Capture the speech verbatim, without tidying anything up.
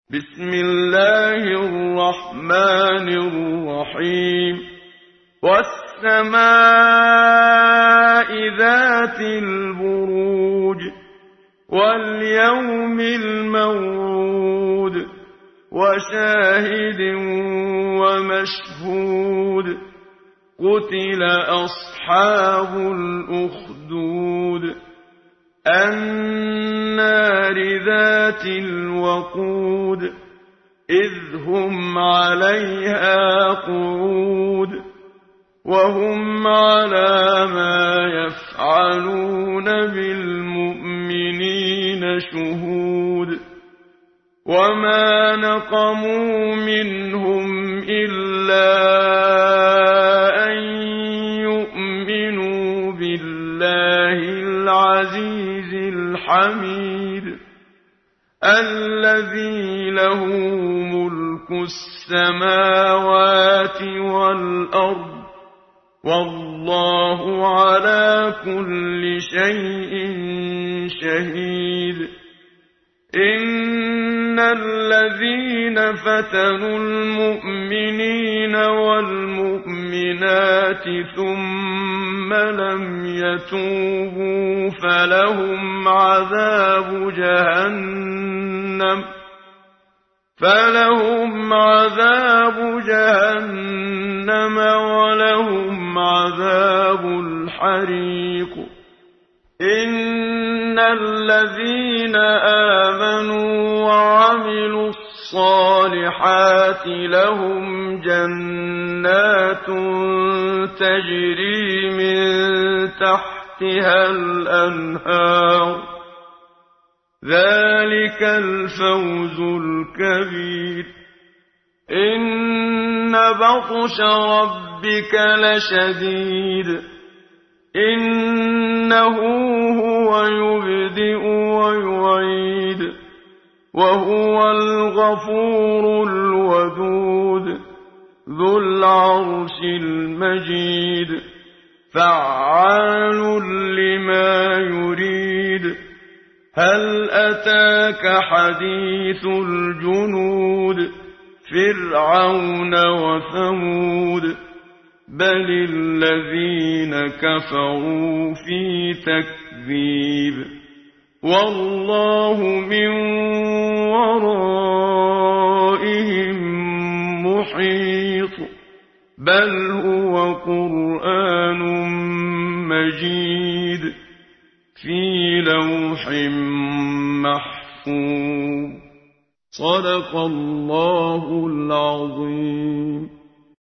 بسم الله الرحمن الرحيم والسماء ذات البروج واليوم الموعود وشاهد ومشهود قتل أصحاب الأخدود النار ذات الوقود إذ هم عليها قعود وهم على ما يفعلون بالمؤمنين شهود وما نقموا منهم إلا أن يؤمنوا بالله العزيز الحميد الذي له ملك السماوات والأرض والله على كل شيء شهيد إن الذين فتنوا المؤمنين والمؤمنات ثم لم يتوبوا فلهم عذاب جهنم فلهم عذاب جهنم ولهم عذاب الحريق إن الذين آمنوا وعملوا الصالحات لهم جنات تجري من تحتها الأنهار ذلك الفوز الكبير إن بطش ربك لشديد إنه هو يبدئ ويعيد وهو الغفور الودود ذو العرش المجيد فعال لما يريد هل أتاك حديث الجنود فرعون وثمود بل الذين كفروا في تكذيب والله من ورائهم محيط بل هو قرآن مجيد في لوح محفوظ صدق الله العظيم.